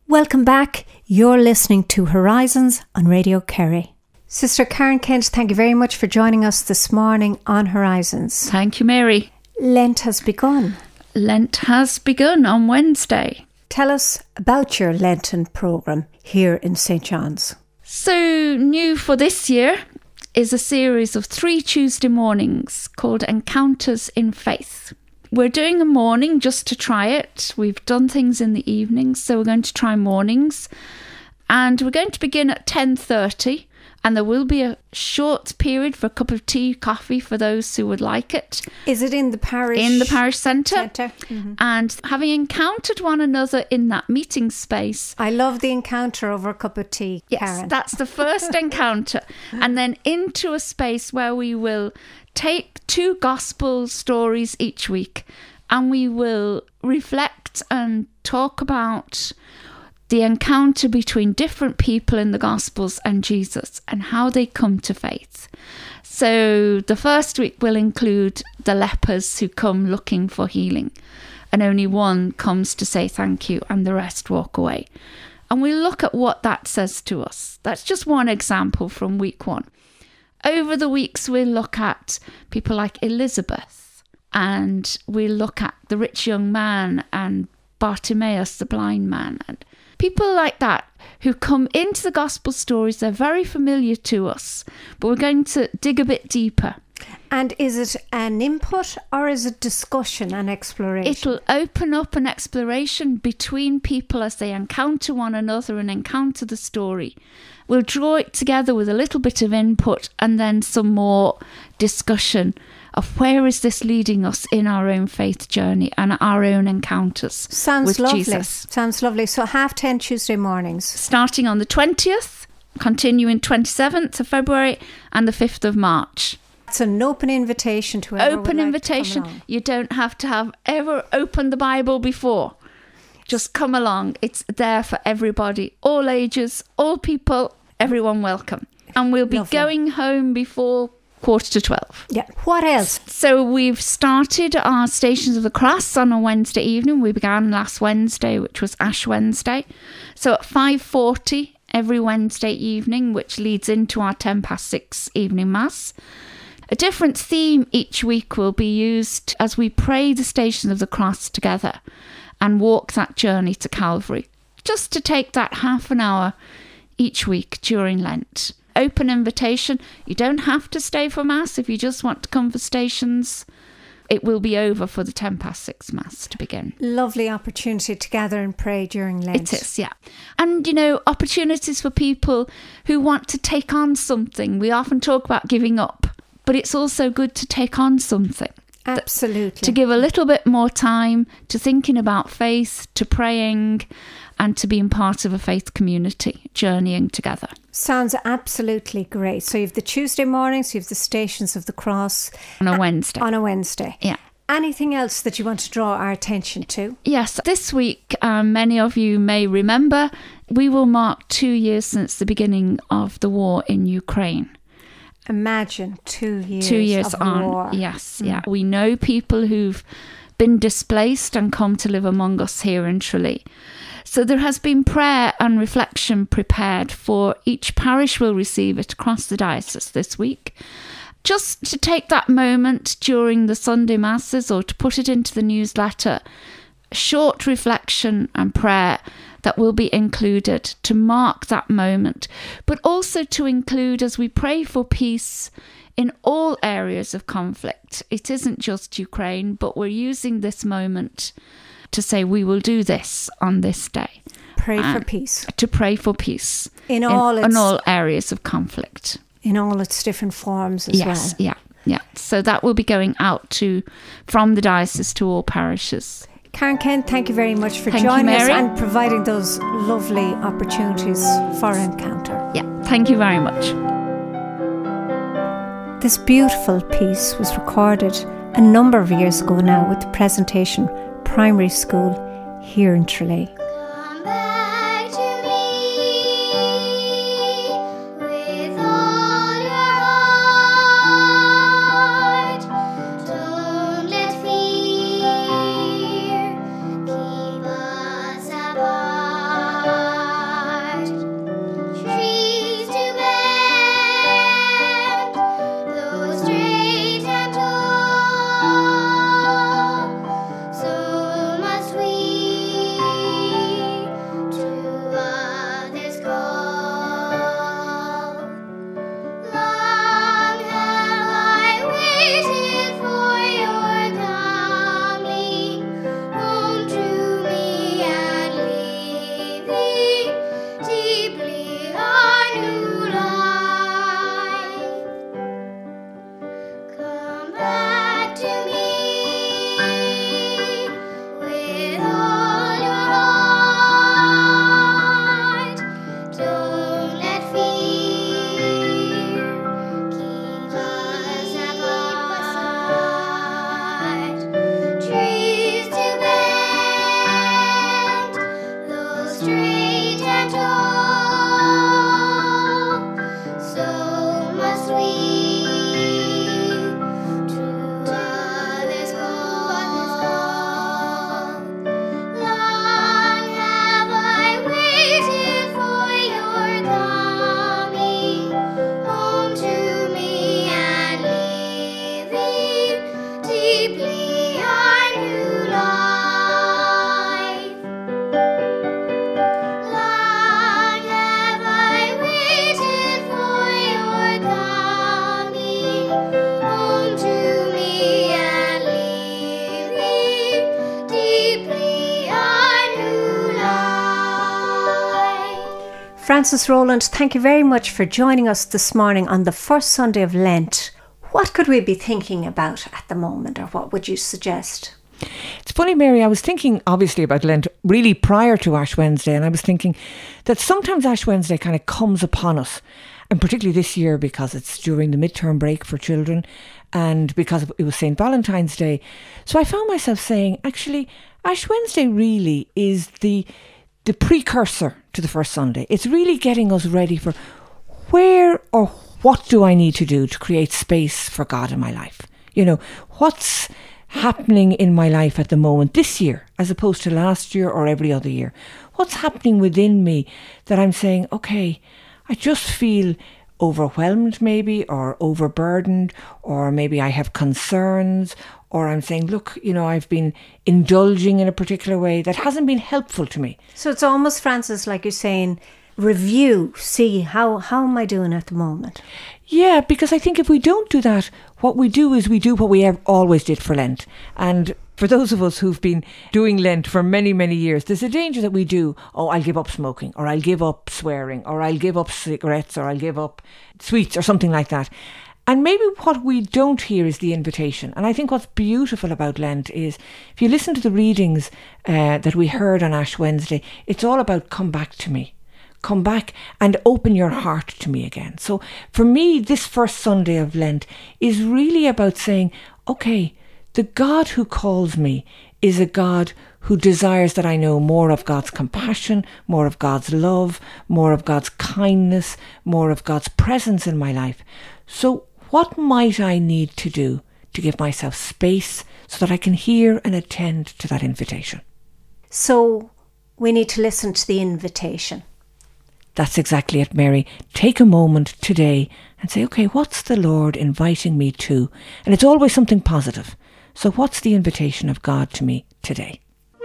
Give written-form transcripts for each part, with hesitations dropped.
Welcome back. You're listening to Horizons on Radio Kerry. Sister Karen Kent, thank you very much for joining us this morning on Horizons. Thank you, Mary. Lent has begun. Lent has begun on Wednesday. Tell us about your Lenten programme here in St. John's. So, new for this year is a series of 3 Tuesday mornings called Encounters in Faith. We're doing a morning just to try it. We've done things in the evenings, so we're going to try mornings. And we're going to begin at 10:30, and there will be a short period for a cup of tea, coffee for those who would like it. Is it in the parish? In the parish centre. Mm-hmm. And having encountered one another in that meeting space. I love the encounter over a cup of tea, Yes, Karen. that's the first encounter. And then into a space where we will take 2 gospel stories each week, and we will reflect and talk about the encounter between different people in the Gospels and Jesus and how they come to faith. So the first week will include the lepers who come looking for healing, and only one comes to say thank you and the rest walk away. And we look at what that says to us. That's just one example from week 1. Over the weeks, we'll look at people like Elizabeth, and we'll look at the rich young man and Bartimaeus, the blind man, and people like that who come into the gospel stories. They're very familiar to us, but we're going to dig a bit deeper. And is it an input or is it discussion and exploration? It'll open up an exploration between people as they encounter one another and encounter the story. We'll draw it together with a little bit of input and then some more discussion of where is this leading us in our own faith journey and our own encounters with Jesus. Sounds lovely. So 10:30 Tuesday mornings. Starting on the 20th, continuing 27th of February and the 5th of March. It's an open invitation to whoever Open would invitation. like to come along. You don't have to have ever opened the Bible before. Just come along. It's there for everybody, all ages, all people, everyone welcome. And we'll be Lovely. going home before 11:45. Yeah. What else? So we've started our Stations of the Cross on a Wednesday evening. We began last Wednesday, which was Ash Wednesday. So at 5:40 every Wednesday evening, which leads into our 6:10 evening Mass. A different theme each week will be used as we pray the Stations of the Cross together and walk that journey to Calvary. Just to take that half an hour each week during Lent. Open invitation. You don't have to stay for Mass if you just want to come for Stations. It will be over for the 6:10 Mass to begin. Lovely opportunity to gather and pray during Lent. It is, yeah. And, opportunities for people who want to take on something. We often talk about giving up, but it's also good to take on something. Absolutely. To give a little bit more time to thinking about faith, to praying, and to being part of a faith community, journeying together. Sounds absolutely great. So you have the Tuesday mornings, you have the Stations of the Cross. On a Wednesday. On a Wednesday. Yeah. Anything else that you want to draw our attention to? Yes, this week, many of you may remember, we will mark 2 years since the beginning of the war in Ukraine. Imagine 2 years. 2 years of on. war. Yes, yeah. We know people who've been displaced and come to live among us here in Tralee. So there has been prayer and reflection prepared for each parish will receive it across the diocese this week. Just to take that moment during the Sunday Masses or to put it into the newsletter, a short reflection and prayer that will be included to mark that moment, but also to include as we pray for peace in all areas of conflict. It isn't just Ukraine, but we're using this moment to say we will do this on this day. Pray for peace. To pray for peace In all areas of conflict. In all its different forms as well. Yes, yeah. So that will be going out from the diocese to all parishes. Karen Kent, thank you very much for Thank you, joining us Mary. and providing those lovely opportunities for encounter. Yeah, thank you very much. This beautiful piece was recorded a number of years ago now with the Presentation Primary School here in Tralee. Come back to me with all your heart. Don't let fear keep us apart. great and tall, so must we to others call. Long have I waited for your coming home to me and living deeply our new life. Long have I waited for your coming home to me and living deeply our new life. Frances Rowland, thank you very much for joining us this morning on the first Sunday of Lent. What could we be thinking about at the moment, or what would you suggest? It's funny, Mary, I was thinking obviously about Lent really prior to Ash Wednesday, and I was thinking that sometimes Ash Wednesday kind of comes upon us, and particularly this year because it's during the midterm break for children and because it was St. Valentine's Day. So I found myself saying, actually, Ash Wednesday really is the precursor to the first Sunday. It's really getting us ready for where or what do I need to do to create space for God in my life? You know, what's happening in my life at the moment this year as opposed to last year or every other year? What's happening within me that I'm saying, okay, I just feel overwhelmed maybe, or overburdened, or maybe I have concerns, or I'm saying, look, you know, I've been indulging in a particular way that hasn't been helpful to me. So it's almost, Frances, like you're saying, review, see how am I doing at the moment? Yeah, because I think if we don't do that, what we do is we do what we always did for Lent. And for those of us who've been doing Lent for many, many years, there's a danger that we do, oh, I'll give up smoking, or I'll give up swearing, or I'll give up cigarettes, or I'll give up sweets, or something like that. And maybe what we don't hear is the invitation. And I think what's beautiful about Lent is, if you listen to the readings that we heard on Ash Wednesday, it's all about come back to me. Come back and open your heart to me again. So for me, this first Sunday of Lent is really about saying, okay, the God who calls me is a God who desires that I know more of God's compassion, more of God's love, more of God's kindness, more of God's presence in my life. So what might I need to do to give myself space so that I can hear and attend to that invitation? So we need to listen to the invitation. That's exactly it, Mary. Take a moment today and say, okay, what's the Lord inviting me to? And it's always something positive. So what's the invitation of God to me today?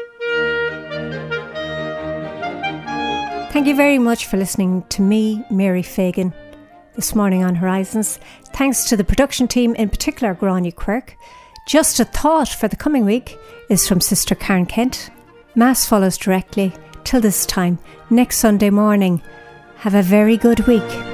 Thank you very much for listening to me, Mary Fagan, this morning on Horizons. Thanks to the production team, in particular Gráinne Quirk. Just a thought for the coming week is from Sister Karen Kent. Mass follows directly. Till this time, next Sunday morning. Have a very good week.